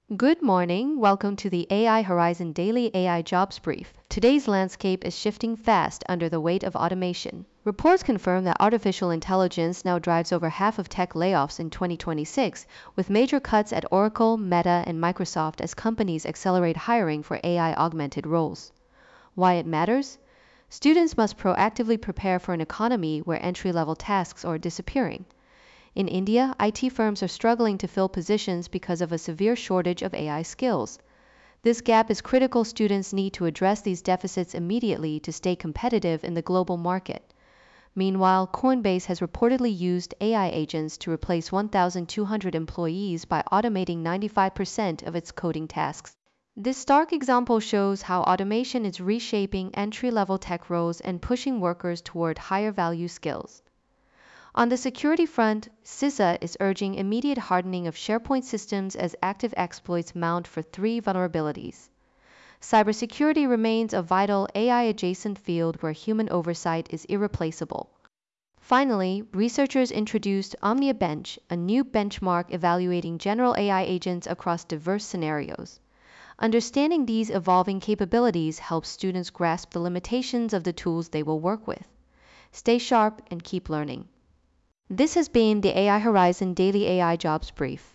Good morning. Welcome to the AI Horizon Daily AI Jobs Brief. Today's landscape is shifting fast under the weight of automation. Reports confirm that artificial intelligence now drives over half of tech layoffs in 2026, with major cuts at Oracle, Meta, and Microsoft as companies accelerate hiring for AI-augmented roles. Why it matters? Students must proactively prepare for an economy where entry-level tasks are disappearing. In India, IT firms are struggling to fill positions because of a severe shortage of AI skills. This gap is critical. Students need to address these deficits immediately to stay competitive in the global market. Meanwhile, Coinbase has reportedly used AI agents to replace 1,200 employees by automating 95% of its coding tasks. This stark example shows how automation is reshaping entry-level tech roles and pushing workers toward higher value skills. On the security front, CISA is urging immediate hardening of SharePoint systems as active exploits mount for three vulnerabilities. Cybersecurity remains a vital AI-adjacent field where human oversight is irreplaceable. Finally, researchers introduced Omnia Bench, a new benchmark evaluating general AI agents across diverse scenarios. Understanding these evolving capabilities helps students grasp the limitations of the tools they will work with. Stay sharp and keep learning. This has been the AI Horizon Daily AI Jobs Brief.